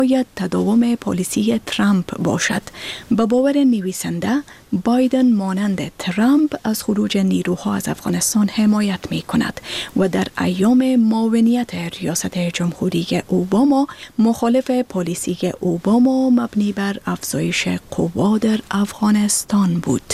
باید تداوم پالیسی ترامپ باشد. به باور نویسنده، بایدن مانند ترامپ از خروج نیروها از افغانستان حمایت می کند و در ایام معاونیت ریاست جمهوری اوباما مخالف پالیسی اوباما مبنی بر افزایش قوا در افغانستان بود.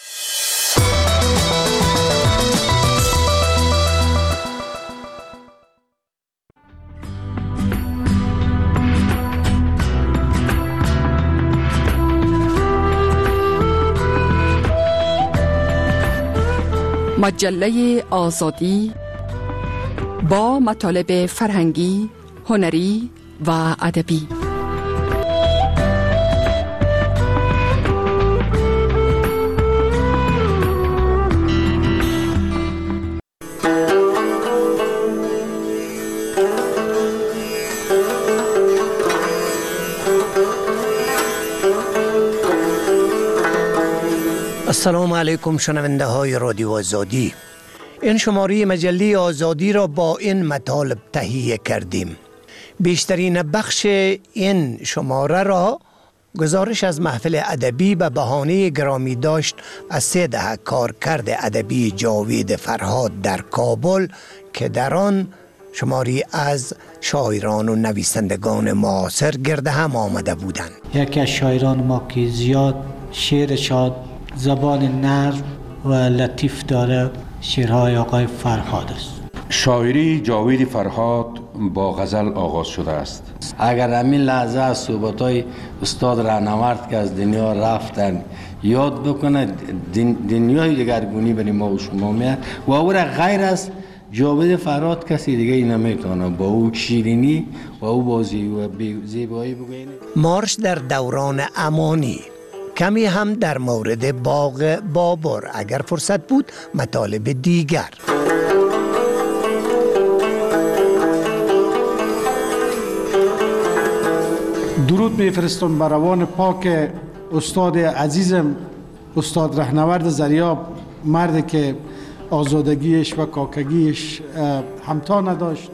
مجله آزادی با مطالب فرهنگی، هنری و ادبی. السلام علیکم شنونده های رادیو آزادی. این شماره مجله آزادی را با این مطالب تهیه کردیم. بیشترین بخش این شماره را گزارش از محفل ادبی به بهانه گرامی داشت از 3 دهه کارکرد ادبی جاوید فرهاد در کابل که در آن شماری از شاعران و نویسندگان معاصر گرد هم آمده بودند. یکی از شاعران ما که زیاد شعر شاد زبان نرم و لطیف داره شعرهای آقای فرهاد است. شاعری جاوید فرهاد با غزل آغاز شده است. اگر همین لحظه از صحبت‌های استاد راهنورد که از دنیا رفتن یاد بکنه، دنیای دگرگونی برای ما و شما میاد و او را غیر از جاوید فرهاد کسی دیگه ای نمیتونه با او شیرینی و او بازی و زیبایی بگوینه. مارش در دوران امانی، کمی هم در مورد باغ بابر، اگر فرصت بود مطالب دیگر. درود میفرستم بر روان پاک استاد عزیزم، استاد راهنورد زریاب، مردی که آزادگیش و کاکگیش همتا نداشت.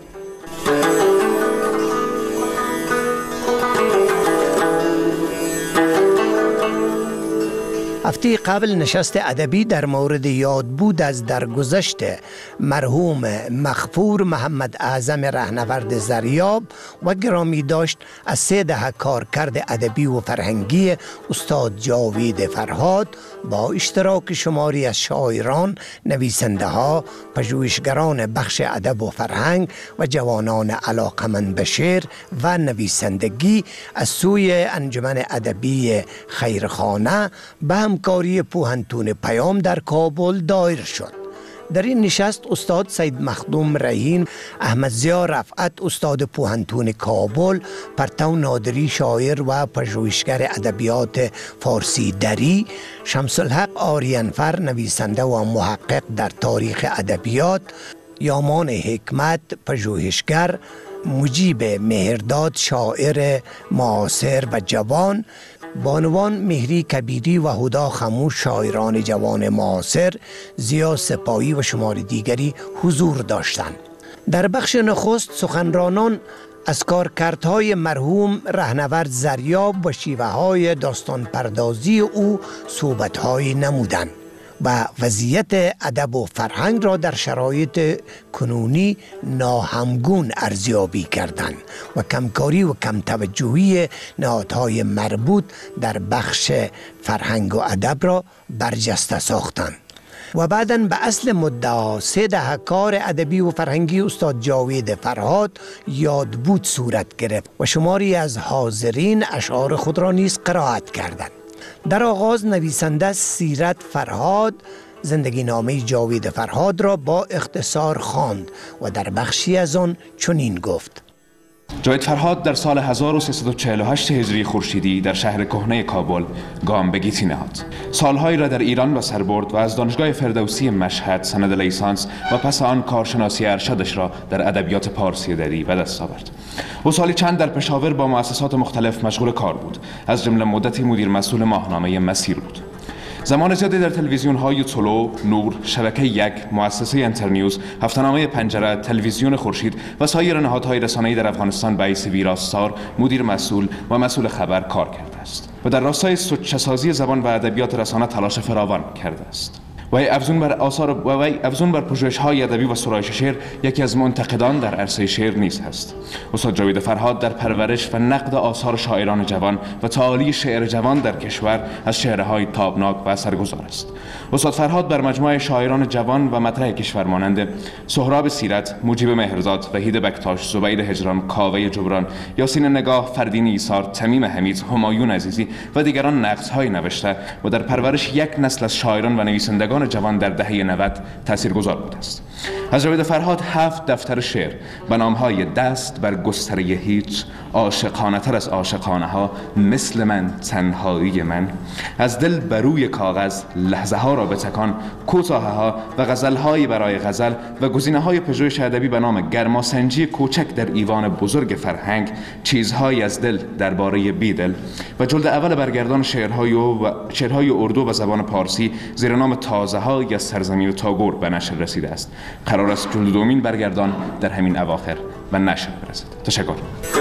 هفته قبل نشست ادبی در مورد یاد بود از درگذشت مرحوم مغفور محمد اعظم راهنورد زریاب و گرامی داشت از 3 دهه کارکرد ادبی و فرهنگی استاد جاوید فرهاد با اشتراک شماری از شاعران، نویسنده ها، پژوهشگران بخش ادب و فرهنگ و جوانان علاقمند به شعر و نویسندگی از سوی انجمن ادبی خیرخانه به همکاری پوهنتون پیام در کابل دایر شد. در این نشست استاد سید مخدوم رهین، احمد ضیا رفعت استاد پوهنتون کابل، پرتو نادری شاعر و پژوهشگر ادبیات فارسی دری، شمس الحق آریانفر نویسنده و محقق در تاریخ ادبیات، یامان حکمت پژوهشگر، مجیب مهرداد شاعر معاصر و جوان، بانوان مهری کبیری و هدا خموش شاعران جوان معاصر، ضیا سپاهی و شمار دیگری حضور داشتند. در بخش نخست سخنرانان از کارکردهای مرحوم راهنورد زریاب و شیوه‌های داستان پردازی او صحبت‌های نمودند و وضعیت ادب و فرهنگ را در شرایط کنونی ناهمگون ارزیابی کردند و کمکاری و کم توجهی نهادهای مربوط در بخش فرهنگ و ادب را برجسته ساختند. و بعداً به اصل مدعا 3 دهه کار ادبی و فرهنگی استاد جاوید فرهاد یاد بود صورت گرفت و شماری از حاضرین اشعار خود را نیز قرائت کردند. در آغاز نویسنده سیرت فرهاد زندگی نامه جاوید فرهاد را با اختصار خواند و در بخشی از آن چنین گفت: جاوید فرهاد در سال 1348 هجری خورشیدی در شهر کهنه کابل گام به گیتی نهاد. سالهایی را در ایران به سر برد و از دانشگاه فردوسی مشهد سند لیسانس و پس آن کارشناسی ارشدش را در ادبیات پارسی دری به دست آورد. او سالی چند در پشاور با مؤسسات مختلف مشغول کار بود، از جمله مدتی مدیر مسئول ماهنامه مسیر بود. زمان زیادی در تلویزیون های طلوع، نور، شبکه یک، مؤسسه انترنیوز، هفته‌نامه پنجره، تلویزیون خورشید و سایر نهادهای رسانه‌ای در افغانستان به حیث ویراستار، مدیر مسئول و مسئول خبر کار کرده است و در راستای سودجسازی زبان و ادبیات رسانه تلاش فراوان کرده است. وی افزون بر پژوهش‌های ادبی و سرایش شعر یکی از منتقدان در عرصه شعر نیز هست. استاد جاوید فرهاد در پرورش و نقد آثار شاعران جوان و تعالی شعر جوان در کشور از چهره‌های تابناک و اثرگذار است. استاد فرهاد بر مجموعه شاعران جوان و مطرح کشور مانند سهراب سیرت، مجیب مهرزاد، وحید بکتاش، زبیر هجران، کاوه جبران، یاسین نگاه، فردین ایثار، تمیم حمید، همایون عزیزی و دیگران نقدهایی نوشته و در پرورش یک نسل از شاعران و نویسندگان جوان در دهه 90 تاثیرگذار بوده است. از جاوید فرهاد 7 دفتر شعر به نام‌های دست بر گستره هیچ، عاشقانه تر از عاشقانه ها، مثل من، تنهایی من، از دل بروی کاغذ، لحظه ها را بتکان، کوتاه ها و غزل های برای غزل و گزینه های پژوهش ادبی به نام گرماسنجی کوچک در ایوان بزرگ فرهنگ، چیزهایی از دل درباره بیدل و جلد اول برگردان شعرهای اردو و زبان پارسی زیر نام تازه ها یا سرزمین تاگور به نشر رسیده است. قرار است جلد دومین برگردان در همین اواخر به نشر برسد. تشکر.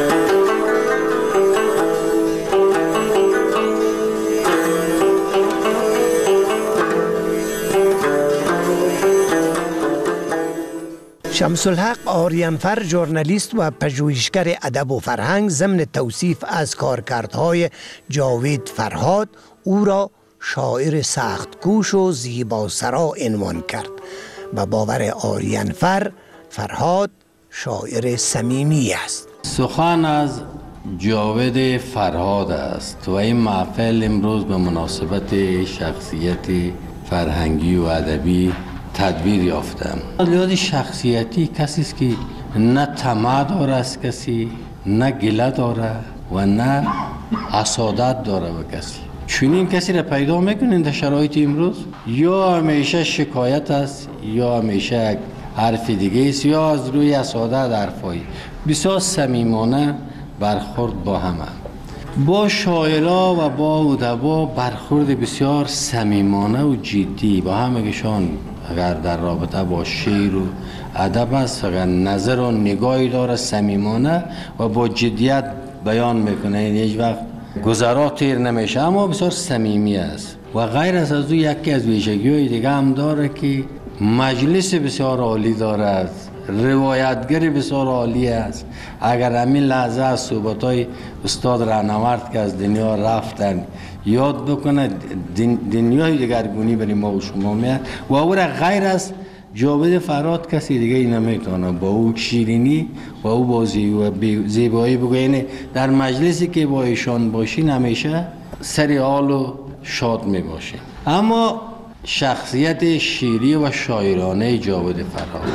شمس الحق آریانفر، ژورنالیست و پژوهشگر ادب و فرهنگ، ضمن توصیف از کارکردهای جاوید فرهاد او را شاعر سخت‌کوش و زیباسرا عنوان کرد. به باور آریانفر، فرهاد شاعر صمیمی است. سخن از جاوید فرهاد است و این محفل امروز به مناسبت شخصیت فرهنگی و ادبی تدبیر یافتم. لحاظ شخصیتی کسی است که نه طمع داره از کسی، نه گله داره و نه حسادت داره به کسی. چنین کسی را پیدا میکنین در شرایط امروز؟ یا همیشه شکایت است، یا همیشه حرف دیگه است، یا از روی حسادت حرفایی. بسیار صمیمانه برخورد با همه، با شاعرها و با ادبا برخورد بسیار صمیمانه و جدی با همگشان. اگر در رابطه با شعر و ادب است، اگر نظر و نگاهی داره صمیمانه و با جدیت بیان میکنه، هیچ وقت گذرا تیر نمیشه، اما بسیار صمیمی است. و غیر از او یکی از ویژگی‌های دیگه هم داره که مجلس بسیار عالی دارد، روایتگری بسیار عالی است. اگر همین لحظه از صحبت‌های استاد رهنورد که از دنیا رفتن یاد بکنه، دنیای دیگرگونی برای ما و شما میاد. و او را غیر از جاوید فرهاد کسی دیگه نمیتونه با او شیرینی و او با زیبایی بگوینه. در مجلسی که با ایشان باشین همیشه سری حال و شاد می باشین. اما شخصیت شیری و شاعرانه جاوید فرهاد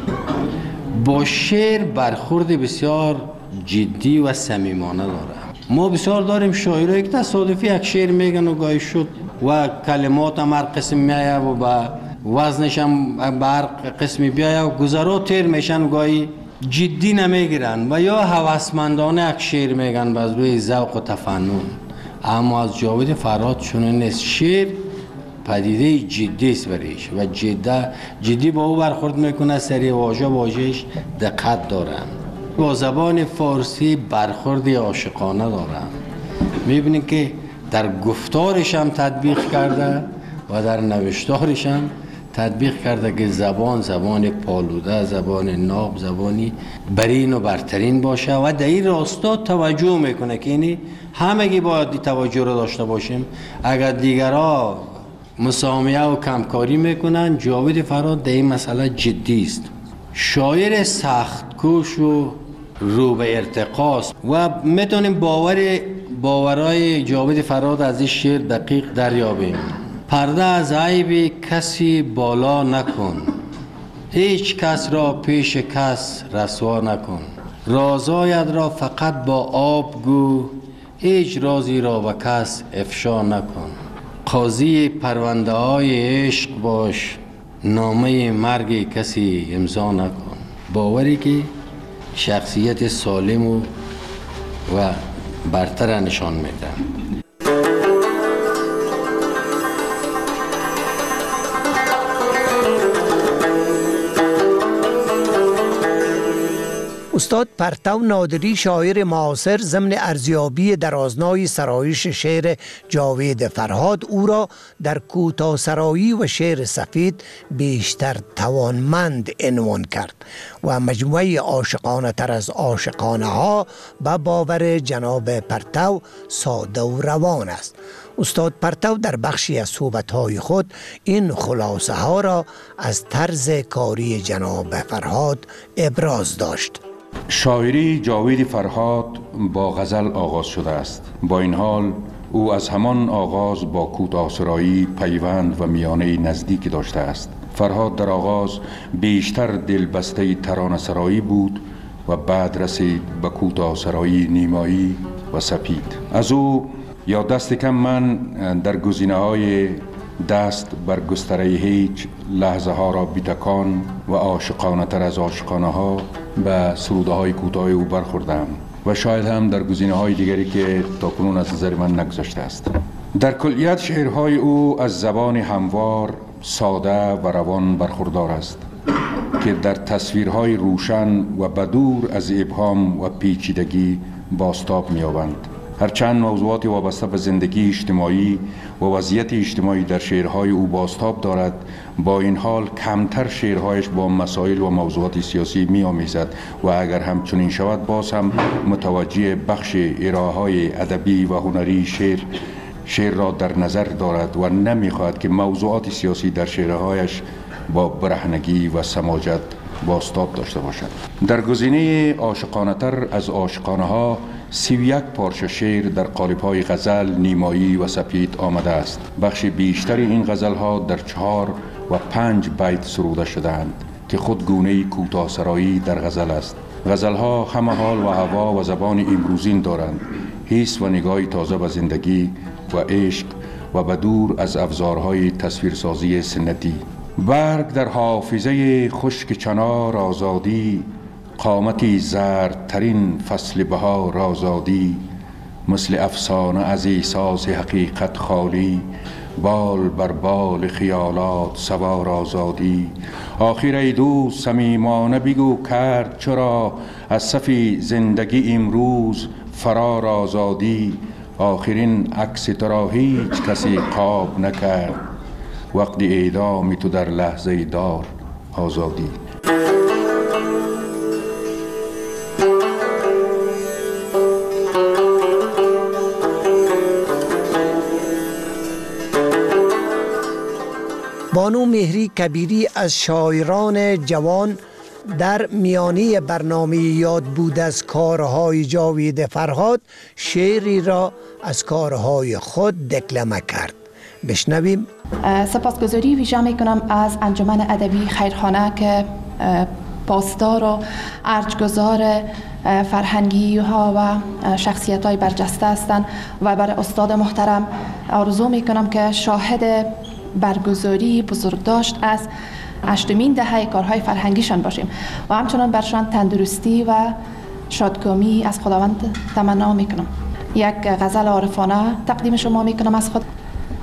با شعر برخورد بسیار جدی و صمیمانه داره. ما بسیار داریم شاعرایی که تصادفی یک شعر میگن و گاهی شد و کلمات هم هر قسم میایه و با وزنش هم به هر قسمی بیایه و گذرا تیر میشن، گاهی جدی نمیگیرن و یا هوسمندانه یک شعر میگن باز روی ذوق و تفنن. اما از جاوید فرهاد چنین نیست. شعر پدیده جدی است برایش و جدی با او برخورد میکنه، سری واژه‌اش دقت دارن. با زبان فارسی برخورد عاشقانه دارن. میبینید که در گفتارش هم تطبیق کرده و در نوشتارش هم تطبیق کرده که زبان پالوده، زبان ناب، زبانی برین و برترین باشه و در این راستا توجه میکنه که اینی همگی باید توجه رو داشته باشیم. اگر دیگرها مسامحه و کمکاری میکنن، جاوید فرهاد در این مسئله جدی است. شاعر سخت‌کوش و رو به ارتقاست و میتونیم باورای جاوید فرهاد از این شعر دقیق دریابیم. پرده از عیب کسی بالا نکن، هیچ کس را پیش کس رسوا نکن. رازایت را فقط با آب گو، هیچ رازی را به کس افشا نکن. قاضی پرونده های عشق باش، نامه مرگ کسی امضا نکن. باوری که شخصیت سالم و برتر نشان میده. استاد پرتو نادری شاعر معاصر ضمن ارزیابی در آزمای سرایش شعر جاوید فرهاد او را در کوتاه‌سرایی و شعر سفید بیشتر توانمند عنوان کرد و مجموعه عاشقانه تر از عاشقانه ها به باور جناب پرتو ساده و روان است. استاد پرتو در بخشی از صحبت‌های خود این خلاصه ها را از طرز کاری جناب فرهاد ابراز داشت. شاعری جاوید فرهاد با غزل آغاز شده است. با این حال او از همان آغاز با کوتاه‌سرایی پیوند و میانه نزدیک داشته است. فرهاد در آغاز بیشتر دلبسته ترانه‌سرایی بود و بعد رسید به کوتاه‌سرایی نیمایی و سپید. از او یا دست کم من در گزینه‌های دست بر گستره هیچ، لحظه ها را بیتکان و عاشقانه تر از عاشقانه ها به سروده های کوتاه او برخوردم و شاید هم در گزینه های دیگری که تاکنون از نظر من نگذشته است. در کلیت شعرهای او از زبان هموار، ساده و روان برخوردار است که در تصویرهای روشن و بدور از ابهام و پیچیدگی بازتاب می‌یابند. هرچند موضوعات وابسته به زندگی اجتماعی و وضعیت اجتماعی در شعرهای او بازتاب دارد، با این حال کمتر شعرهایش با مسائل و موضوعات سیاسی می‌آمیزد و اگر همچنین شود باز هم متوجه بخش ارائه‌های ادبی و هنری شعر را در نظر دارد و نمی‌خواهد که موضوعات سیاسی در شعرهایش با برهنگی و سماجت بازتاب داشته باشد. در گزینه عاشقانه تر از عاشقانه ها 31 پارچه شعر در قالب‌های غزل، نیمایی و سپید آمده است. بخش بیشتر این غزل‌ها در 4 و 5 بیت سروده شده‌اند که خود گونه کوتاه‌سرایی در غزل است. غزل‌ها همه حال و هوا و زبان امروزین دارند، حس و نگاهی تازه به زندگی و عشق و بدور از ابزارهای تصویرسازی سنتی. برگ در حافظه خشک چنار آزادی، قامتی زردترین فصل بهار آزادی، مثل افسانه از احساس حقیقت خالی، بال بر بال خیالات سوار آزادی. آخر ای دوست صمیمانه بگو کرد چرا، از صف زندگی امروز فرار آزادی. آخرین عکس تو را هیچ کسی خواب نکرد، وقتی اعدام تو در لحظه دار آزادی. بانو مهری کبیری از شاعران جوان در میانی برنامه یاد بود از کارهای جاوید فرهاد شعری را از کارهای خود دکلمه کرد. بشنویم. سپاسگزاری ویژه میکنم از انجمن ادبی خیرخانه که پاسدار و ارجگزار فرهنگی ها و شخصیت های برجسته هستند و برای استاد محترم آرزو میکنم که شاهد برگزاری بزرگداشت از 8مین دهه کارهای فرهنگیشان باشیم و همچنان برشان تندرستی و شادکامی از خداوند تمنا میکنم. یک غزل عارفانه تقدیم شما میکنم از خود.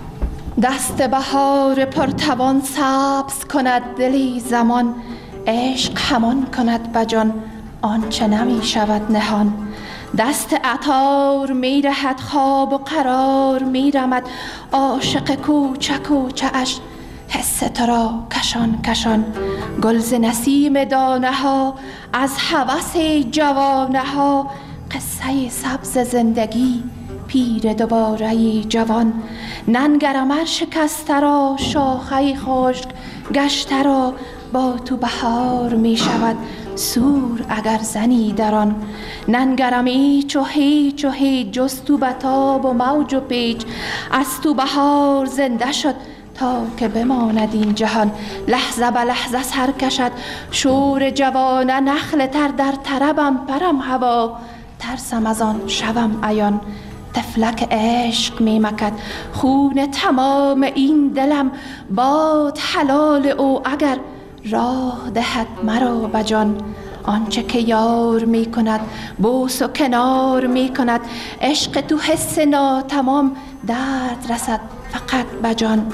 دست بهار پرتوان سبز کند دلی زمان، عشق همان کند بجان آنچه نمی شود نهان. دست عطار می رهد خواب و قرار می رمد، عاشق کوچک و چه‌اش حس تو را کشان کشان. گلز نسیم دانه ها از هوس جوانه ها، قصه سبز زندگی پیر دوباره جوان. ننگرم شکسته را شاخه خشک گشته را، با تو بهار می شود سور اگر زنی در آن. ننگرم ایچ و هیچ و هیچ جز تو بتاب و موج و پیچ، از تو بهار زنده شد تا که بماند این جهان. لحظه به لحظه سر کشد شور جوانه، نخل تر در طربم پرم هوا، ترسم از آن شوم عیان. طفلک عشق می مکد خون تمام این دلم، باد حلال او اگر راه دهد مرا بجان. آنچه که یار می کند بوس و کنار می کند، عشق تو حس ناتمام درد رسد فقط بجان.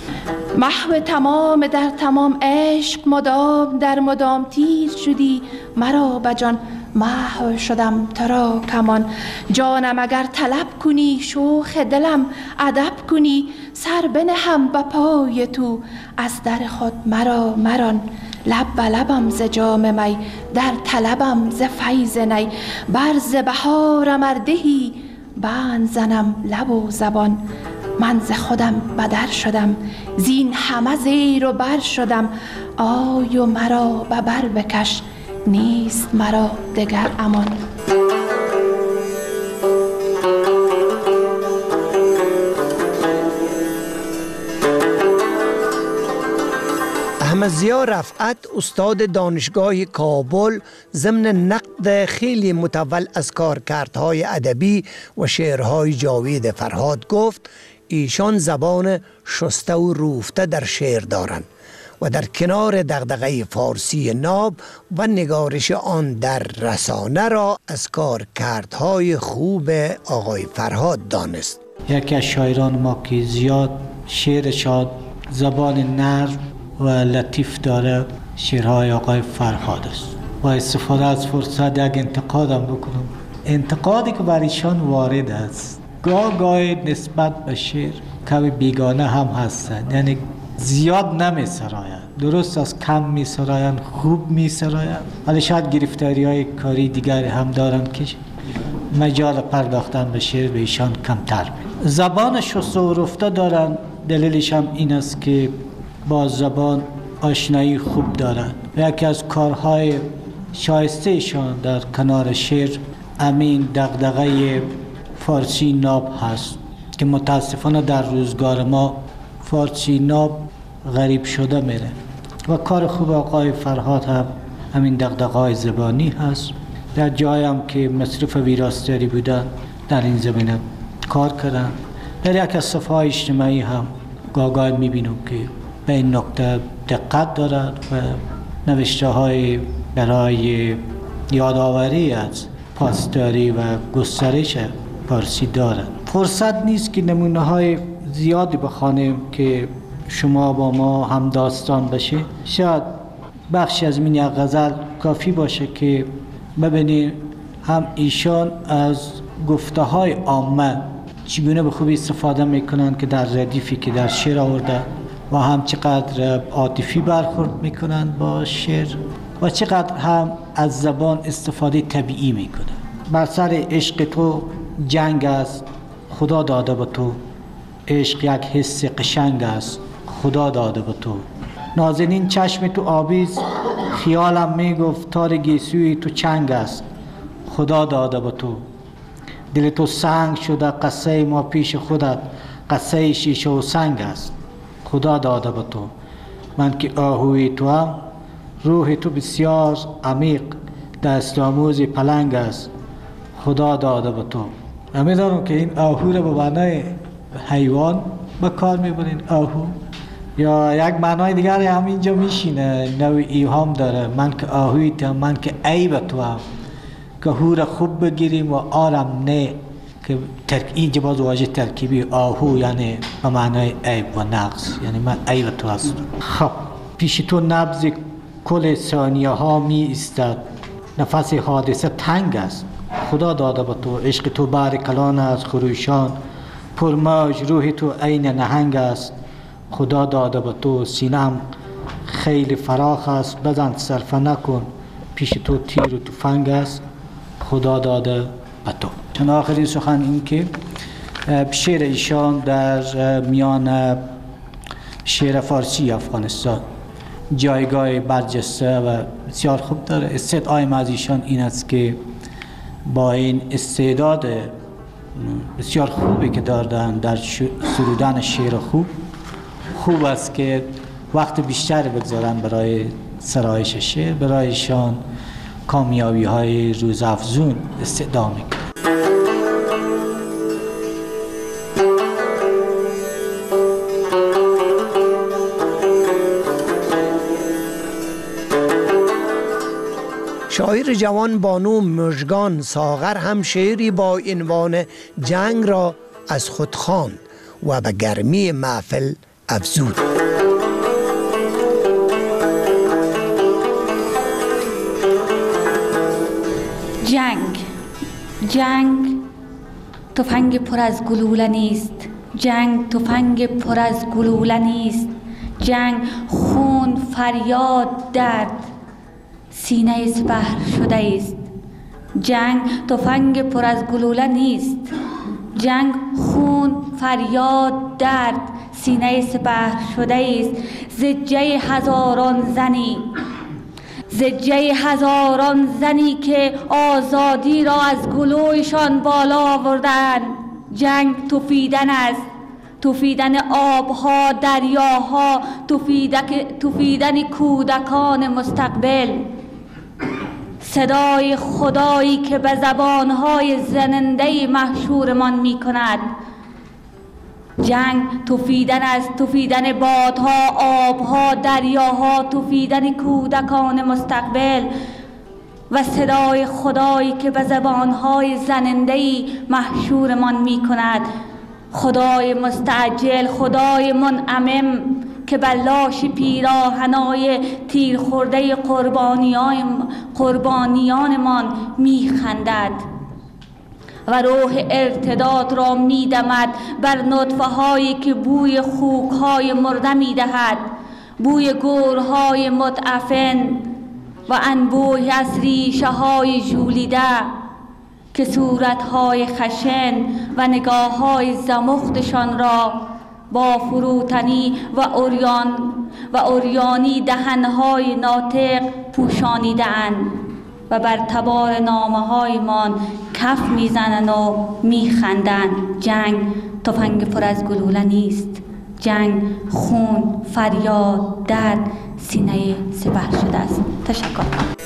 محو تمام در تمام عشق مدام در مدام تیر شدی مرا بجان. محو شدم ترا کمان. جانم اگر طلب کنی شوخ دلم ادب کنی. سر بنهم به پای تو از در خود مرا مران. لب به لبم ز جام می در طلبم ز فیض نی. بر ز بهارم اردهی بند زنم لب و زبان. من ز خودم بدر شدم زین همه زیر و بر شدم. آی و مرا به بر بکش نیست مرا دگر امان. احمد ضیا رفعت استاد دانشگاه کابل ضمن نقد خیلی متول از کارکردهای ادبی و شعرهای جاوید فرهاد گفت ایشان زبان شسته و روفته در شعر دارند و در کنار دغدغه فارسی ناب و نگارش آن در رسانه را از کارکردهای خوب آقای فرهاد دانست. یکی از شاعران ما که زیاد شعر شاد زبان نرم و لطیف داره شعرهای آقای فرهاد است. با استفاده از فرصت یک انتقادم بکنم. انتقادی که بر ایشان وارد است گاهی نسبت به شعر کمی بیگانه هم هستند، یعنی زیاد نمی سرایند، درست از کم می سرایند، خوب می سرایند، ولی شاید گرفتاری های کاری دیگری هم دارند که مجال پرداختن به شعر به ایشان کمتر می. زبان شسته و رفته دارند، دلیلش هم این است که با زبان آشنایی خوب دارند. یکی از کارهای شایسته ایشان در کنار شعر امین دغدغه فارسی ناب هست که متاسفانه در روزگار ما فارسی ناب غریب شده میره و کار خوب آقای فرهاد هم همین دغدغه‌های زبانی هست. در جایی هم که مصرف ویراستاری بودن در این زمینه کار کردن. در یک از صفحه‌های اجتماعی هم گاهی میبینم که به این نکته دقت دارد و نوشته‌های برای یادآوری از پاسداری و گسترش فارسی دارد. فرصت نیست که نمونه‌های زیادی بخوانیم که شما با ما هم داستان بشه. شاید بخشی از این یک غزل کافی باشه که ببینید هم ایشان از گفته‌های عامه چگونه به خوبی استفاده میکنن که در ردیفی که در شعر آورده و هم چقدر عاطفی برخورد میکنن با شعر و چقدر هم از زبان استفاده طبیعی میکنن. بر سر عشق تو جنگ است خدا داده به تو. عشق یک حس قشنگ است خدا داده به تو. نازنین چشم تو آبیز خیالم میگفت تار گیسوی تو چنگ است خدا داده به تو. دل تو سنگ شده قصه ما پیش خودت قصه شیشه و سنگ است خدا داده به تو. من که آهوی تو هم روح تو بسیار عمیق دست آموز پلنگ است خدا داده به تو. امیدوارم که این آهو رو به معنای حیوان به کار میبرین آهو یا یک معنای دیگر هم اینجا میشینه نوع ایهام داره. من که آهوی تو هم من که عیب تو هم که هو خوب بگیریم و آرم نه که اینجا باز واژه ترکیبی آهو یعنی به معنای عیب و نقص یعنی من عیب تو هستم. خب پیش تو نبض کل ثانیه ها می ایستد نفس حادثه تنگ است خدا داده به تو. عشق تو بار کلان از خروشان پرماج روح تو عین نهنگ است خدا داده به تو. سینم خیلی فراخ است بزن صرفه نکن پیش تو تیر و تفنگ است خدا داده به تو. چون آخرین سخن این که شعر ایشان در میان شعر فارسی افغانستان جایگاه برجسته و بسیار خوب داره. استعداد از ایشان این است که با این استعداد بسیار خوبی که دارن در سرودن شعر خوب است که وقت بیشتر بگذارن برای سرایش شعر. برای ایشان کامیابی های روزافزون استعداد میکنه. شاعر جوان بانو مژگان ساغر هم شعری با عنوان جنگ را از خود خواند و به گرمی محفل افزود. جنگ تفنگ پر از گلوله نیست، جنگ تفنگ پر از گلوله نیست، جنگ خون فریاد درد سینه سپهر شده است. جنگ تفنگ پر از گلوله نیست، جنگ خون فریاد درد سینه سپهر شده است. زجه هزاران زنی که آزادی را از گلویشان بالا آوردند. جنگ تفیدن است، تفیدن آبها، دریاها، تفیدن کودکان مستقبل. صدای خدایی که به زبانهای زننده محشورمان می کند. جنگ تفیدن است، تفیدن بادها، آبها، دریاها، تفیدن کودکان مستقبل و صدای خدایی که به زبانهای زننده محشورمان می کند. خدای مستعجل، خدای منعمم که بر لاش پیراهنای تیر خورده قربانیانمان می خندد و روح ارتداد را می دمد بر نطفه هایی که بوی خوک های مرده می دهد، بوی گورهای متعفن و انبوه از ریشه های ژولیده که صورتهای خشن و نگاه های زمختشان را با فروتنی و عریانی دهنهای ناطق پوشانیده‌اند و بر تبار نامه‌هایمان کف میزنند و میخندند. جنگ تفنگ پر از گلوله نیست، جنگ خون فریاد درد سینه سپهر شده است. تشکر.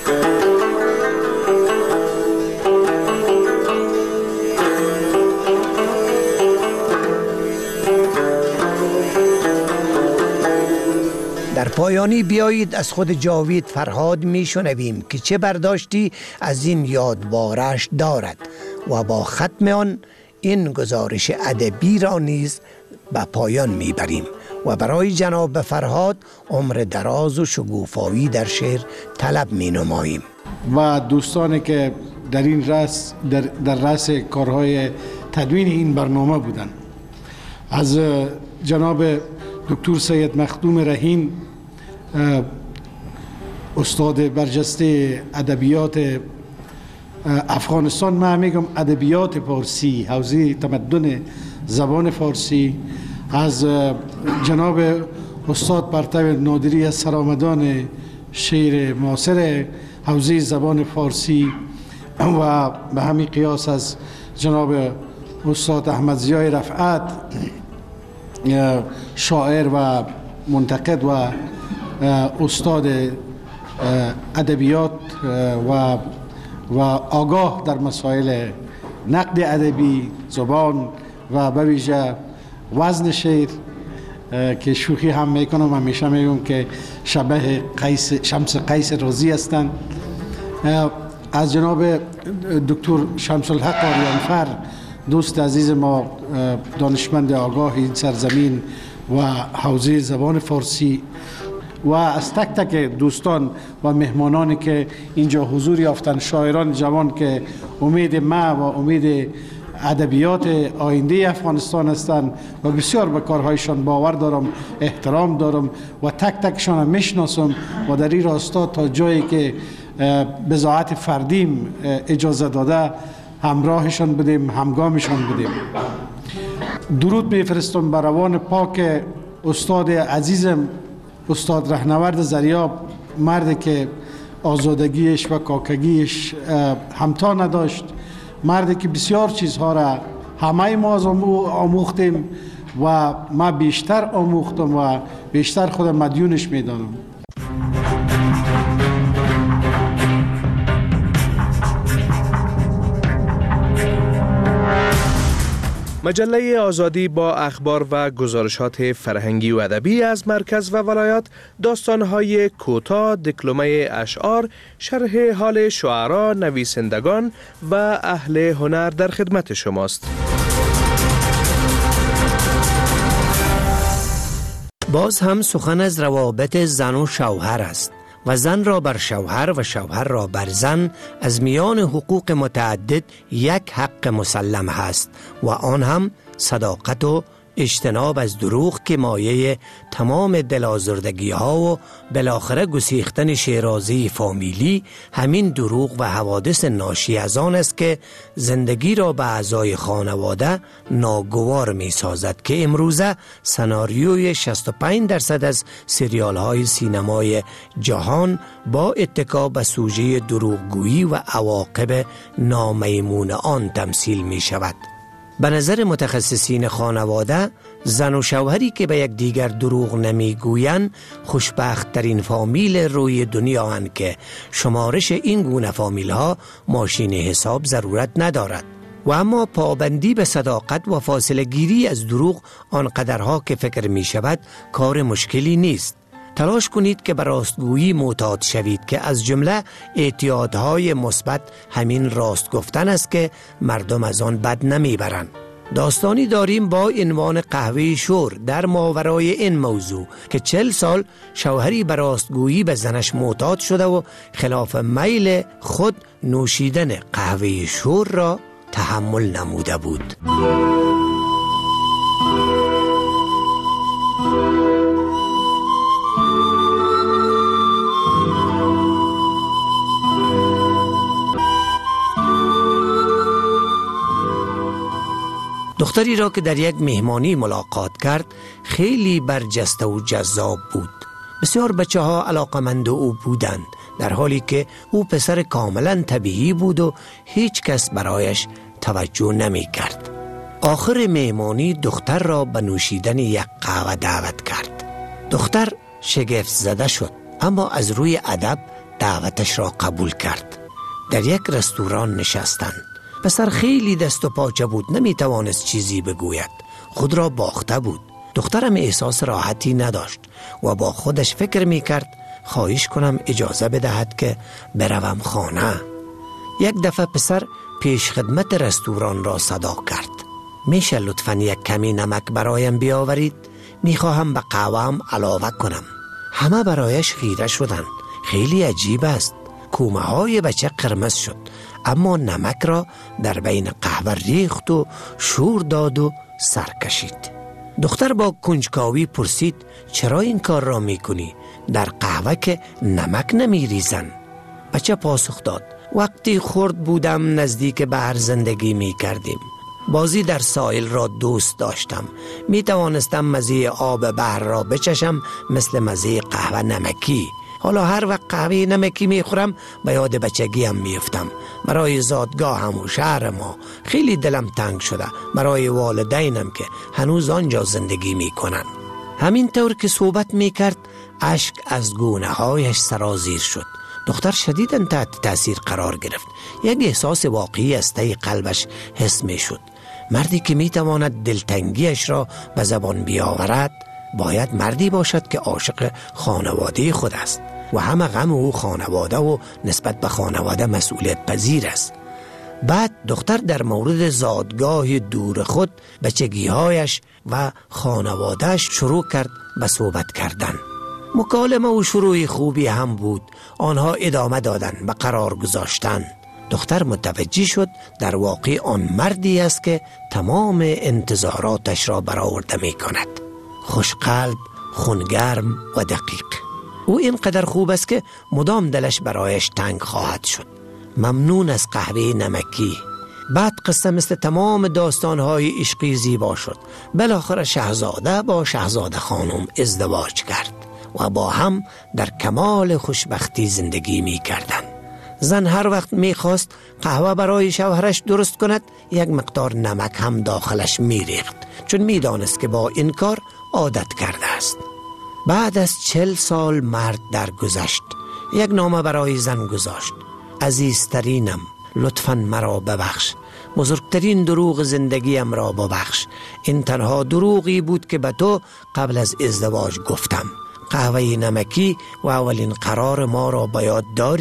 در پایانی بیایید از خود جاوید فرهاد میشنویم که چه برداشتی از این یادوارش دارد و با ختم آن این گزارش ادبی را نیز به پایان میبریم و برای جناب فرهاد عمر دراز و شگوفایی در شعر طلب مینماییم. و دوستانی که در این در رأس کارهای تدوین این برنامه بودند، از جناب دکتر سید مخدوم رهین استاد برجسته ادبیات افغانستان، من میگم ادبیات فارسی، حوزه تمدن زبان فارسی، از جناب استاد پرتو نادری از سرآمدان شعر معاصر حوزه زبان فارسی و به همین قیاس از جناب استاد احمد ضیای رفعت شاعر و منتقد و استاد ادبیات و آگاه در مسائل نقد ادبی، زبان و به ویژه وزن شعر که شوخی هم میکنم، همیشه میگم که شبه شمس قیس رازی هستند. از جناب دکتر شمس الحق آریانفر دوست عزیز ما، دانشمند آگاه این سرزمین و حوزه زبان فارسی، و از تک تک دوستان و مهمانانی که اینجا حضور یافتن، شاعران جوان که امید ما و امید ادبیات آینده افغانستان هستند و بسیار به کارهایشان باور دارم، احترام دارم و تک تکشان هم میشناسم و در این راستا تا جایی که بضاعت فردیم اجازه داده همراهشان بدیم، همگامشان بدیم. درود میفرستم بر روان پاک استاد عزیزم، استاد رهنورد زریاب، مردی که آزادگیش و کاکگیش همتا نداشت، مردی که بسیار چیزها را همه ما از آموختیم و ما بیشتر آموختم و بیشتر خودم مدیونش میدانم. مجله آزادی با اخبار و گزارشات فرهنگی و ادبی از مرکز و ولایات، داستان‌های کوتاه، دکلمه اشعار، شرح حال شعرا، نویسندگان و اهل هنر در خدمت شماست. باز هم سخن از روابط زن و شوهر است و زن را بر شوهر و شوهر را بر زن از میان حقوق متعدد یک حق مسلم هست و آن هم صداقت و اجتناب از دروغ که مایه تمام دلازردگی ها و بالاخره گسیختن شیرازی فامیلی همین دروغ و حوادث ناشی از آن است که زندگی را به اعضای خانواده ناگوار می سازد که امروزه سناریوی 65% از سریال های سینمای جهان با اتکا به سوژه دروغگویی و عواقب نامیمون آن تمثیل می شود. به نظر متخصصین خانواده، زن و شوهری که به یک دیگر دروغ نمیگویند خوشبخت ترین فامیل روی دنیا هستند که شمارش این گونه فامیل ها ماشین حساب ضرورت ندارد. و اما پابندی به صداقت و فاصله گیری از دروغ آنقدرها که فکر می شود کار مشکلی نیست. تلاش کنید که به راستگویی معتاد شوید که از جمله اعتیادهای مثبت همین راست گفتن است که مردم از آن بد نمیبرند. داستانی داریم با عنوان قهوه شور در ماورای این موضوع که 40 سال شوهری به راستگویی به زنش معتاد شده و خلاف میل خود نوشیدن قهوه شور را تحمل نموده بود. دختری را که در یک مهمانی ملاقات کرد خیلی برجسته و جذاب بود. بسیار بچه ها علاقمند او بودند، در حالی که او پسر کاملا طبیعی بود و هیچ کس برایش توجه نمی کرد. آخر مهمانی دختر را به نوشیدن یک قهوه دعوت کرد. دختر شگفت زده شد، اما از روی ادب دعوتش را قبول کرد. در یک رستوران نشستند. پسر خیلی دست و پاچه بود، نمی توانست چیزی بگوید، خود را باخته بود. دخترم احساس راحتی نداشت و با خودش فکر می کرد خواهش کنم اجازه بدهد که بروم خانه. یک دفعه پسر پیش خدمت رستوران را صدا کرد. میشه لطفاً یک کمی نمک برایم بیاورید؟ میخواهم به قهوه‌ام علاوه کنم. همه برایش خیره شدند. خیلی عجیب است. کومه های بچه قرمز شد، اما نمک را در بین قهوه ریخت و شور داد و سر کشید. دختر با کنجکاوی پرسید چرا این کار را میکنی؟ در قهوه که نمک نمیریزن. بچه پاسخ داد وقتی خرد بودم نزدیک بحر زندگی میکردیم. بازی در ساحل را دوست داشتم. می توانستم مزه آب بحر را بچشم مثل مزه قهوه نمکی. حالا هر وقت قهوه نمکی میخورم به یاد بچگیم میفتم. برای زادگاهم و شهر ما خیلی دلم تنگ شده، برای والدینم که هنوز آنجا زندگی میکنن. همین طور که صحبت میکرد اشک از گونه هایش سرازیر شد. دختر شدیداً تحت تأثیر قرار گرفت. یک احساس واقعی از ته قلبش حس میشد. مردی که میتواند دلتنگیش را به زبان بیاورد باید مردی باشد که عاشق خانواده خود است و همه غم او خانواده و نسبت به خانواده مسئولیت پذیر است. بعد دختر در مورد زادگاه دور خود، بچگیهایش و خانوادهش شروع کرد به صحبت کردن. مکالمه و شروع خوبی هم بود. آنها ادامه دادن به قرار گذاشتن. دختر متوجه شد در واقع آن مردی است که تمام انتظاراتش را برآورده می کند. خوشقلب، خونگرم و دقیق. او اینقدر خوب است که مدام دلش برایش تنگ خواهد شد. ممنون از قهوه نمکی. بعد قصه مثل تمام داستانهای عشقی زیبا شد. بالاخره شاهزاده با شاهزاده خانم ازدواج کرد و با هم در کمال خوشبختی زندگی می کردند. زن هر وقت می خواست قهوه برای شوهرش درست کند یک مقدار نمک هم داخلش می ریخت، چون می دانست که با این کار عادت کرده است. بعد از 40 سال مرد درگذشت. یک نامه برای زن گذاشت. عزیزترینم، لطفاً مرا ببخش. بزرگترین دروغ زندگیم را ببخش. این تنها دروغی بود که به تو قبل از ازدواج گفتم. قهوه نمکی و اولین قرار ما را به یاد داری؟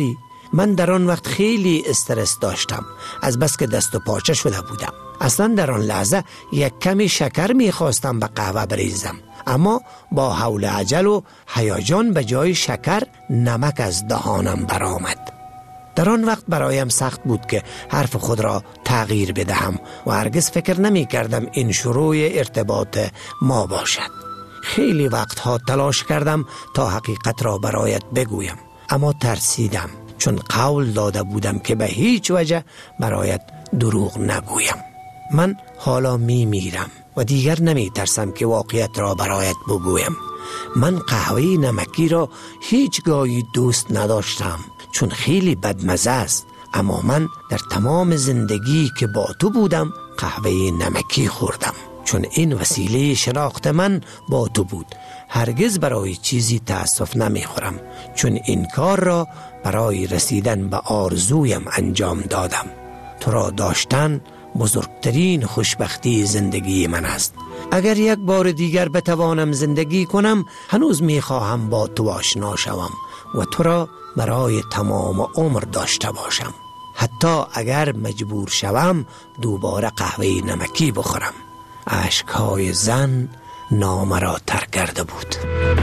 من در آن وقت خیلی استرس داشتم، از بس که دست و پاچه شده بودم. اصلا در آن لحظه یک کمی شکر میخواستم به قهوه بریزم، اما با حول عجل و هیجان به جای شکر نمک از دهانم برآمد. در آن وقت برایم سخت بود که حرف خود را تغییر بدهم و هرگز فکر نمی کردم این شروع ارتباط ما باشد. خیلی وقتها تلاش کردم تا حقیقت را برایت بگویم، اما ترسیدم، چون قول داده بودم که به هیچ وجه برایت دروغ نگویم. من حالا میرم و دیگر نمی ترسم که واقعیت را برایت بگویم. من قهوه نمکی را هیچگاهی دوست نداشتم، چون خیلی بدمزه است، اما من در تمام زندگی که با تو بودم قهوه نمکی خوردم، چون این وسیله شناخت من با تو بود. هرگز برای چیزی تأسف نمی خورم، چون این کار را برای رسیدن به آرزویم انجام دادم. تو را داشتن بزرگترین خوشبختی زندگی من است. اگر یک بار دیگر بتوانم زندگی کنم، هنوز می خواهم با تو آشنا شوم و تو را برای تمام عمر داشته باشم، حتی اگر مجبور شوم دوباره قهوه نمکی بخورم. اشکهای زن نامه را تر کرده بود.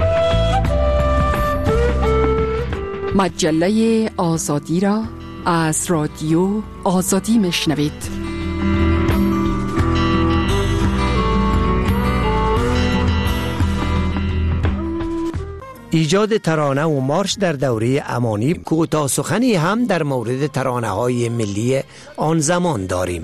مجله آزادی را از رادیو آزادی میشنوید. ایجاد ترانه و مارش در دوره امانی، کوتاه سخنی هم در مورد ترانه های ملی آن زمان داریم.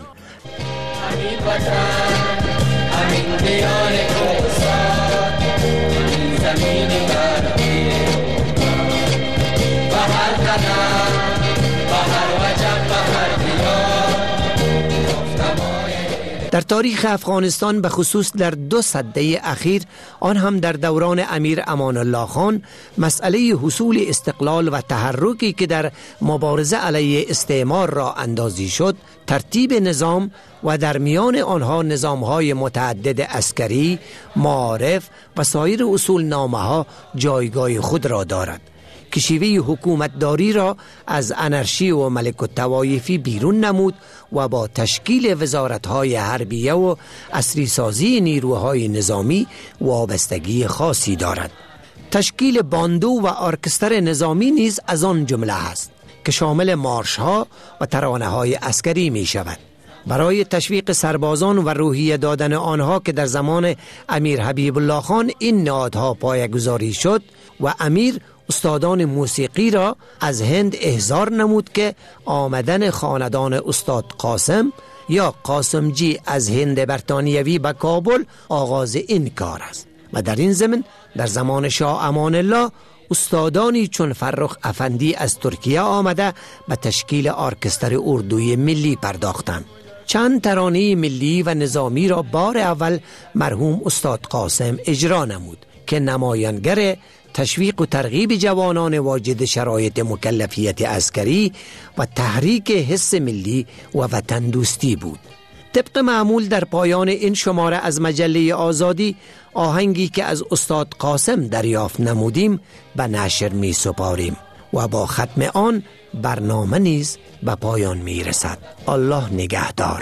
در تاریخ افغانستان به خصوص در 2 سده اخیر، آن هم در دوران امیر امان الله خان، مسئله حصول استقلال و تحرکی که در مبارزه علیه استعمار را اندازی شد، ترتیب نظام و در میان آنها نظام‌های متعدد عسکری، معارف و سایر اصول نامه ها جایگاه خود را دارد که شیوه حکومتداری را از انارشی و ملک الطوایفی بیرون نمود و با تشکیل وزارت‌های حربیه و عصری سازی نیروهای نظامی وابستگی خاصی دارد. تشکیل باندو و ارکستر نظامی نیز از آن جمله است که شامل مارش‌ها و ترانه‌های عسکری می شود. برای تشویق سربازان و روحیه دادن آنها که در زمان امیر حبیب الله خان این نهادها پایه‌گذاری شد و امیر استادان موسیقی را از هند احضار نمود که آمدن خاندان استاد قاسم یا قاسمجی از هند برطانیوی به کابل آغاز این کار است. و در این ضمن در زمان شاه امان الله استادانی چون فرخ افندی از ترکیه آمده به تشکیل ارکستر اردوی ملی پرداختند. چند ترانه ملی و نظامی را بار اول مرحوم استاد قاسم اجرا نمود که نمایانگر تشویق و ترغیب جوانان واجد شرایط مکلفیت عسکری و تحریک حس ملی و وطن دوستی بود. طبق معمول در پایان این شماره از مجله آزادی، آهنگی که از استاد قاسم دریافت نمودیم به نشر می سپاریم و با ختم آن برنامه نیز به پایان می رسد. الله نگهدار.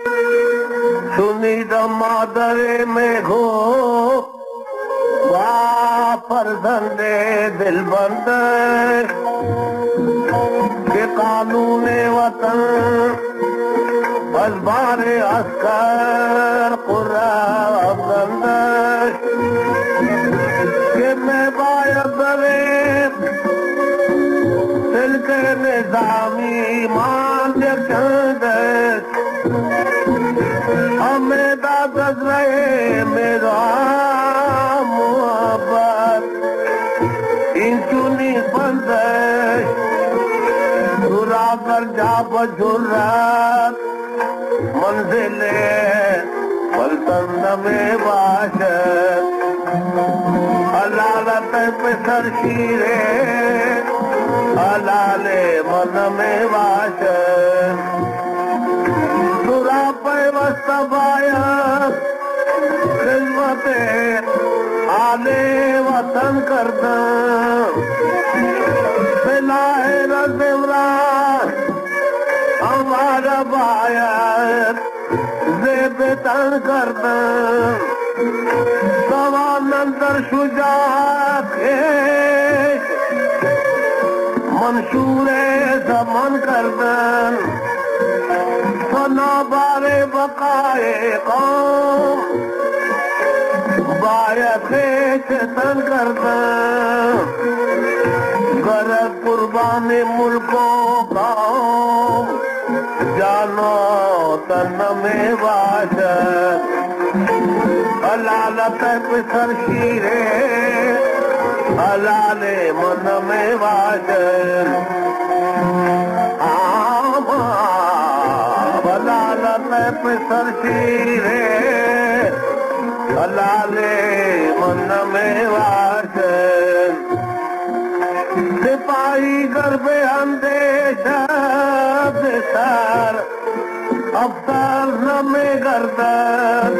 شنیدم مادر میگو و فرزند دل بنده که قانون وطن از بار عسکر قرآن بنده که میں باید بریم سلک نظامی مان در چنده ہمیں دادت رہے میرا محبت ان چونی بندش دورا کر جا بجھرات منزل پلتن میں باشد حلالت پہ سر شیرے حلال من میں باشد خدمت آلے وطن کردہ بلائے رضا تن کردم زمانم در شجاعت منشور زمان کردن فنابار بقای قوم باید خیش تن کردن گرد قربان ملک و قوم جانو تن میں باشد علالت پسر شیرے علال من میں باشد علالت پسر شیرے علال من میں باشد سپاہی گرب اندیشہ سر افسر نمی گردد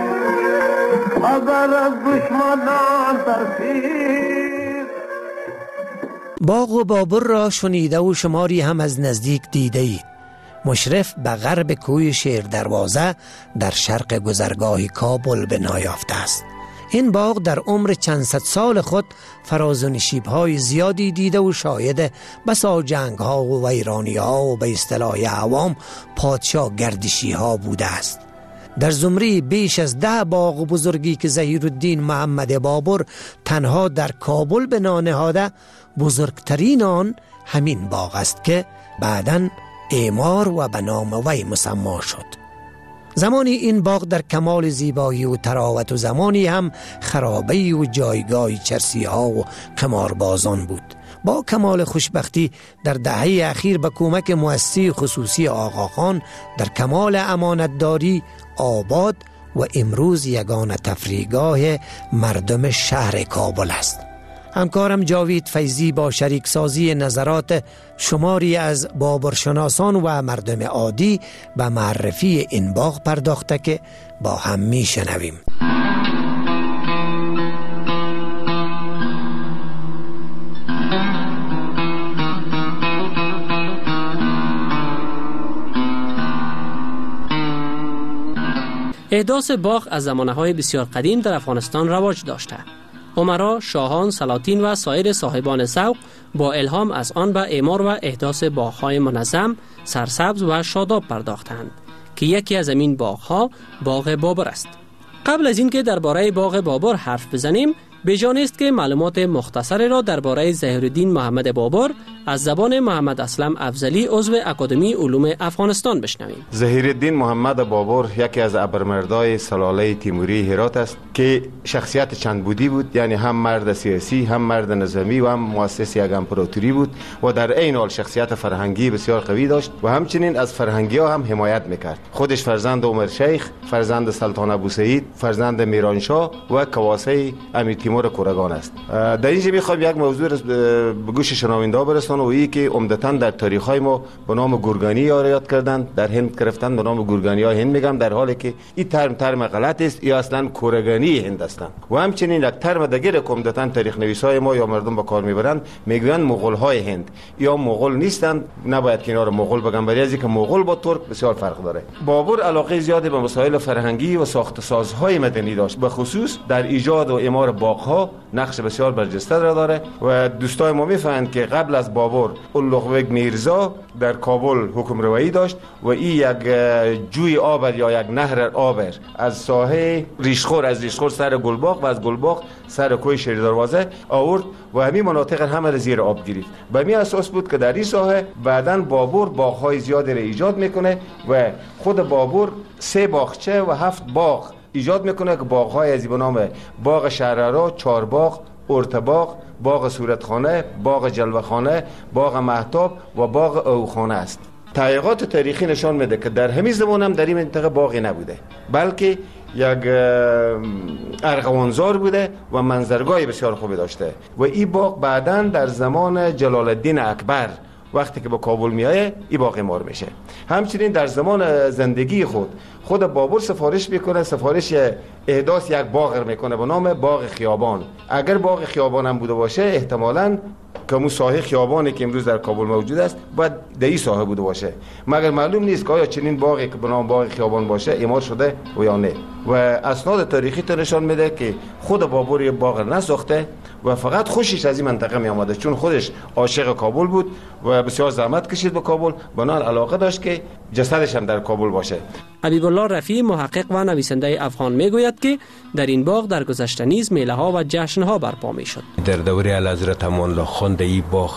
اگر از دشمنان ترسید. باغ و بابر را شنیده و شماری هم از نزدیک دیده اید. مشرف به غرب کوی شیر دروازه در شرق گذرگاه کابل بنا یافته است. این باغ در عمر چند صد سال خود فراز و نشیب‌های زیادی دیده و شاهد بسا جنگ‌ها و ویرانی‌ها و به اصطلاح عوام پادشاه گردشی‌ها بوده است. در زمره بیش از 10 باغ بزرگی که ظهیرالدین محمد بابر تنها در کابل بنا نهاده، بزرگترین آن همین باغ است که بعداً اعمار و به نام وی مسمی شد. زمانی این باغ در کمال زیبایی و تراوت و زمانی هم خرابه و جایگاه چرسی ها و قماربازان بود. با کمال خوشبختی در دهه اخیر به کمک مؤسسه خصوصی آقاخان در کمال امانتداری آباد و امروز یگانه تفریحگاه مردم شهر کابل است. همکارم جاوید فیضی با شریک سازی نظرات شماری از بابرشناسان و مردم عادی به معرفی این باغ پرداخته که با هم می شنویم. احداث باغ از زمانه‌های بسیار قدیم در افغانستان رواج داشته. امرا، شاهان، سلاطین و سایر صاحبان ذوق با الهام از آن به اعمار و احداث باغ‌های منظم، سرسبز و شاداب پرداختند که یکی از این باغ‌ها باغ بابر است. قبل از اینکه درباره باغ بابر حرف بزنیم، بجا نیست که معلومات مختصری را درباره ظهیرالدین محمد بابر از زبان محمد اسلم افضلی عضو اکادمی علوم افغانستان بشنویم. ظهیرالدین محمد بابر یکی از ابرمردای سلاله تیموری هرات است که شخصیت چند بودی بود، یعنی هم مرد سیاسی، هم مرد نظامی و هم مؤسس یک امپراتوری بود و در عین حال شخصیت فرهنگی بسیار قوی داشت و همچنین از فرهنگی ها هم حمایت میکرد. خودش فرزند عمر شیخ، فرزند سلطان ابوسعید، فرزند میرانشاه و کواسه امیر تیمور کورگان است. در اینجا میخوایم یک موضوع به گوش شنونده ها برسانم و ای که عمدتاً در تاریخ های ما به نام گورگانی یاد کردند، در هند گرفتن به نام گورگانی ها هند میگم، در حالی که این ترم غلط است، یا اصلا کورگانی هند هستند. و همچنین یک ترم دیگر که عمدتاً تاریخ نویسای ما یا مردم به کار میبرند میگویند مغول های هند، یا مغول نیستند، نباید کنار مغول بگم، برای از اینکه مغول با ترک بسیار فرق داره. بابر علاقه زیادی به مسائل فرهنگی و ساخت سازهای مدنی داشت، به خصوص در ایجاد و اعمار باغ‌ها نقش بسیار برجسته را داره و دوستای ما میفهمند که قبل از بابر اولوغبک میرزا در کابل حکم روایی داشت و این یک جوی آبر یا یک نهر آبر از ساحه ریشخور، از ریشخور سر گلباغ و از گلباغ سر کوی شیر دروازه آورد و همین مناطق همه را زیر آب گرفت. به همین اساس بود که در این ساحه بعداً بابر باغ‌های زیادی را ایجاد میکنه و خود بابر 3 باغچه و 7 باغ ایجاد میکنه که باغ‌های از به نام باغ شهرارا، 4 باغ، ارتباغ، باغ صورتخانه، باغ جلوه‌خانه، باغ مهتاب و باغ اوخانه است. تحقیقات تاریخی نشان میده که در همین زمان هم در این منطقه باغی نبوده، بلکه یک ارغوانزار بوده و منظرگاه بسیار خوبی داشته و این باغ بعداً در زمان جلال الدین اکبر وقتی که به کابل میایه این باغ اعمار میشه. همچنین در زمان زندگی خود بابر سفارش میکنه، سفارش احداث یک باغ میکنه به نام باغ خیابان. اگر باغ خیابان هم بوده باشه احتمالاً که مو ساحه خیابانی که امروز در کابل موجود است باید در این ساحه بوده باشه، مگر معلوم نیست که آیا چنین باغی که به نام باغ خیابان باشه اعمار شده و یا نه. و اسناد تاریخی تو نشان میده که خود بابر یه باغ نساخته و فقط خوشش از این منطقه می آمده، چون خودش عاشق کابل بود و بسیار زحمت کشید به کابل، بنابراین علاقه داشت که جسدش هم در کابل باشه. حبیب الله رفیع محقق و نویسنده افغان میگوید که در این باغ در گذشته نیز میله ها و جشن ها برپا میشد. در دوره اعلیحضرت امان الله خان در این باغ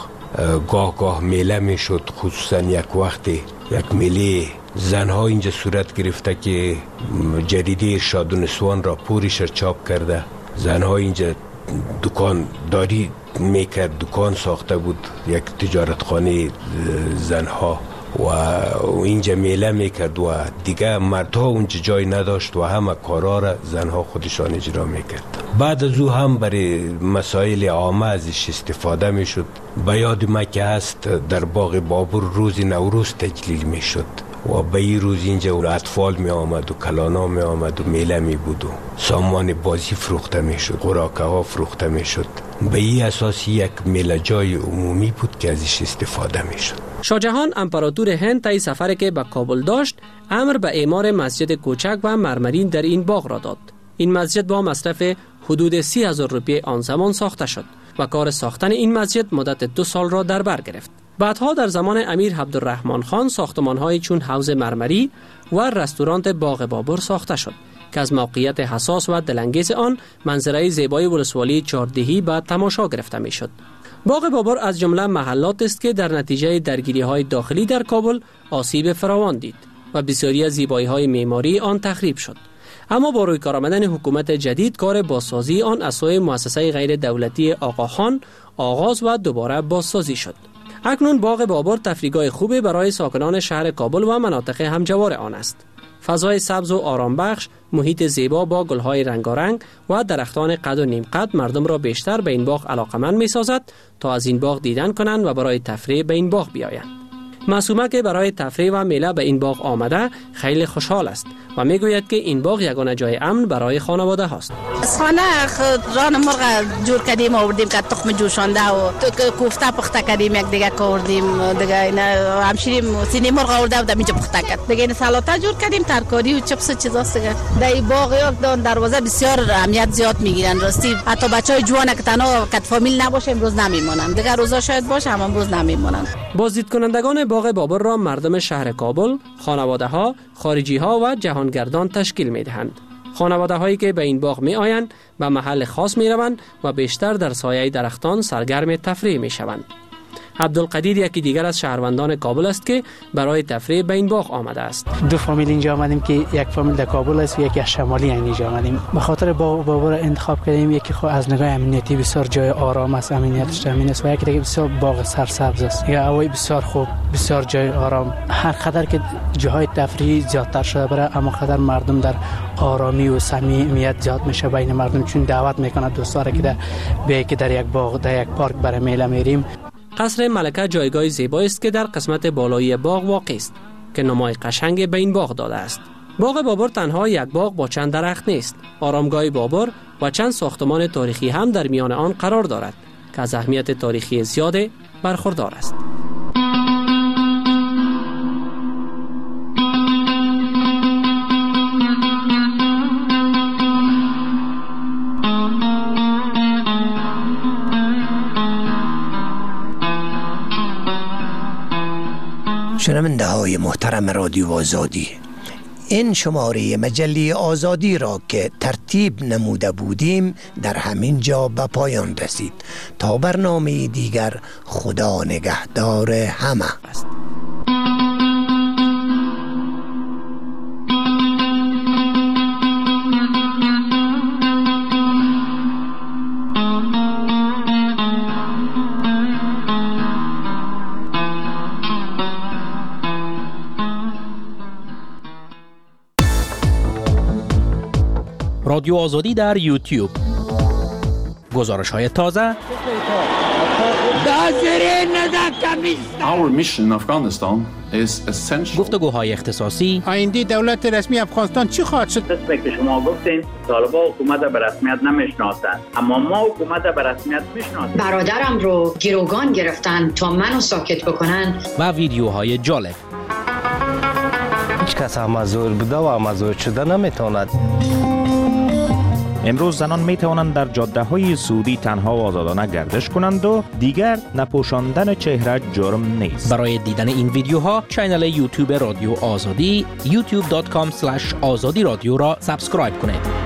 گاه میله میشد، خصوصا یک وقتی یک میله زنها اینجا صورت گرفته که جریده ارشاد و نسوان را پورش چاپ کرده. زنها اینجا دکان داری میکرد، دکان ساخته بود، یک تجارتخانه زنها و اینجا میله میکرد و دیگه مردها اونجا جای نداشت و همه کارا را زنها خودشان اجرا میکرد. بعد از او هم برای مسائل عامه ازش استفاده میشد. به یاد ما که هست در باغ بابر روز نوروز تجلیل میشد و به این روز اینجا اطفال می آمد و کلانا می آمد و میله می بود و سامان بازی فروخته می شد، خوراکه ها فروخته می شد. به این اساس یک میله جای عمومی بود که ازش استفاده می شد. شاه جهان امپراتور هند طی سفری که به کابل داشت امر به اعمار مسجد کوچک و مرمرین در این باغ را داد. این مسجد با مصرف حدود 30,000 روپیه آن زمان ساخته شد و کار ساختن این مسجد مدت 2 سال را در بر گرفت. بعدها در زمان امیر عبدالرحمن خان ساختمان‌های چون حوض مرمری و رستوران باغ بابر ساخته شد که از موقعیت حساس و دلانگیز آن منظره زیبای ولسوالی چهاردهی به تماشا گرفته می‌شد. باغ بابر از جمله محلات است که در نتیجه درگیری‌های داخلی در کابل آسیب فراوان دید و بسیاری از زیبایی‌های معماری آن تخریب شد. اما با روی کار آمدن حکومت جدید کار بازسازی آن از سوی مؤسسه غیر دولتی آقاخان آغاز و دوباره بازسازی شد. اکنون باغ بابر تفریحگاه خوبی برای ساکنان شهر کابل و مناطق همجوار آن است. فضای سبز و آرام بخش، محیط زیبا با گلهای رنگارنگ و درختان قد و نیم قد مردم را بیشتر به این باغ علاقمند می سازد تا از این باغ دیدن کنند و برای تفریح به این باغ بیایند. معصومه که برای تفریح و میله به این باغ آمده خیلی خوشحال است و میگوید که این باغ یگانه جای امن برای خانواده هاست. از خانه ران مرغ جور کردیم آوردیم که تخم جوشانده و کوفته پخته کردیم، یک دیگه آوردیم دیگه اینا همشیریم سینه مرغ آورده بودم اینجا پخته کرد دیگه، این سالاد جور کردیم، ترکاری و چپس و چیزاست دیگه. در این باغ یک دروازه بسیار اهمیت زیاد میگیرن راستی، حتی بچهای جوان که تنها کت فامیل نباشه امروز نمیمونن دیگه، روزا شاید باشه هم امروز نمیمونن. بازدید کنندگان باغ بابر را مردم شهر کابل، خانواده ها، خارجی ها و جهانگردان تشکیل می دهند. خانواده هایی که به این باغ می آیند به محل خاص می روند و بیشتر در سایه درختان سرگرم تفریح می شوند. عبدالقدیر یکی دیگر از شهروندان کابل است که برای تفریح به این باغ آمده است. 2 فامیل اینجا آمدیم که یک فامیل در کابل است و یکی از شمالی اینجا آمدیم. به خاطر باغ بابر انتخاب کردیم، یکی خود از نگاه امنیتی بسیار جای آرام است، امنیتش امن است، و یکی دیگه بسیار باغ سرسبز است. یا هوای بسیار خوب، بسیار جای آرام. هر قدر که جاهای تفریحی زیادتر شده برای اما قدر مردم در آرامی و صمیمیت زیاد میشه بین مردم، چون دعوت میکنه دوستا را که در یک باغ در یک پارک برای میله میریم. قصر ملکه جایگاه زیبایی است که در قسمت بالایی باغ واقع است که نمای قشنگ به این باغ داده است. باغ بابر تنها یک باغ با چند درخت نیست. آرامگاه بابر و چند ساختمان تاریخی هم در میان آن قرار دارد که از اهمیت تاریخی زیاد برخوردار است. شنونده های محترم رادیو آزادی، این شماره مجله آزادی را که ترتیب نموده بودیم در همین جا به پایان رسید. تا برنامه دیگر خدا نگهدار همه. رادیو آزادی در یوتیوب، گزارش‌های تازه، Our mission in Afghanistan is essential. گفتگوهای اختصاصی. آینده دولت رسمی افغانستان چی خواهد شد؟ قسمی که شما گفتین طالبان حکومت به رسمیت نمیشناسند، اما ما حکومت به رسمیت میشناسیم. برادرم رو گروگان گرفتن تا منو ساکت بکنن. و ویدیوهای جالب. هیچ کس مزور بوده و مزور شده نمیتواند. امروز زنان می توانند در جاده های سعودی تنها و آزادانه گردش کنند و دیگر نپوشاندن چهره جرم نیست. برای دیدن این ویدیوها کانال یوتیوب رادیو آزادی youtube.com/azadi radio را سابسکرایب کنید.